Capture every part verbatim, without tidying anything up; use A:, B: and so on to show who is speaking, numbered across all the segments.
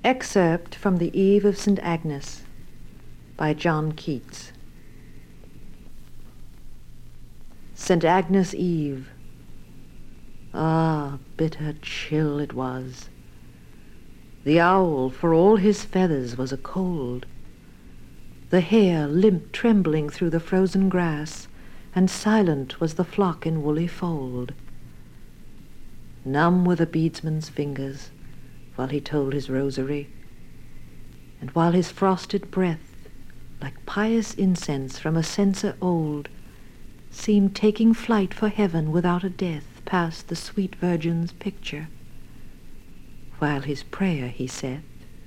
A: Excerpt from The Eve of Saint Agnes by John Keats. Saint Agnes' Eve. Ah, bitter chill it was. The owl, for all his feathers, was a-cold. The hare limped trembling through the frozen grass, and silent was the flock in woolly fold. Numb were the beadsman's fingers, while he told his rosary, and while his frosted breath, like pious incense from a censer old, seemed taking flight for heaven without a death past the sweet Virgin's picture, while his prayer he saith,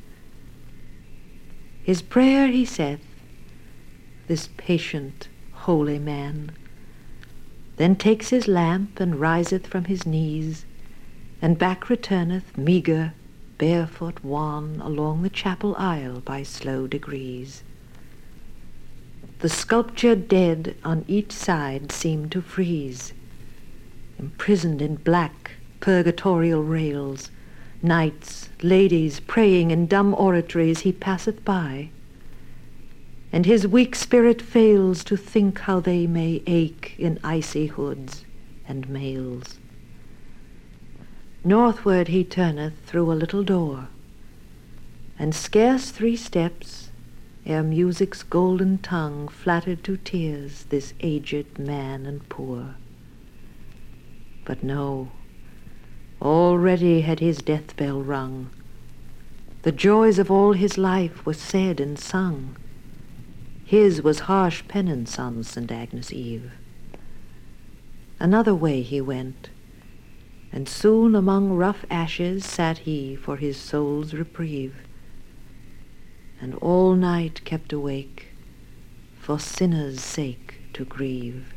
A: his prayer he saith, this patient, holy man, then takes his lamp and riseth from his knees, and back returneth, meagre, barefoot, wan, along the chapel aisle by slow degrees. The sculptured dead on each side seem to freeze, imprisoned in black purgatorial rails. Knights, ladies, praying in dumb oratories, he passeth by, and his weak spirit fails to think how they may ache in icy hoods and mails. Northward he turneth through a little door, and scarce three steps, ere music's golden tongue flattered to tears this aged man and poor. But no, already had his death bell rung. The joys of all his life were said and sung. His was harsh penance on Saint Agnes' Eve. Another way he went, and soon among rough ashes sat he for his soul's reprieve, and all night kept awake, for sinners' sake to grieve.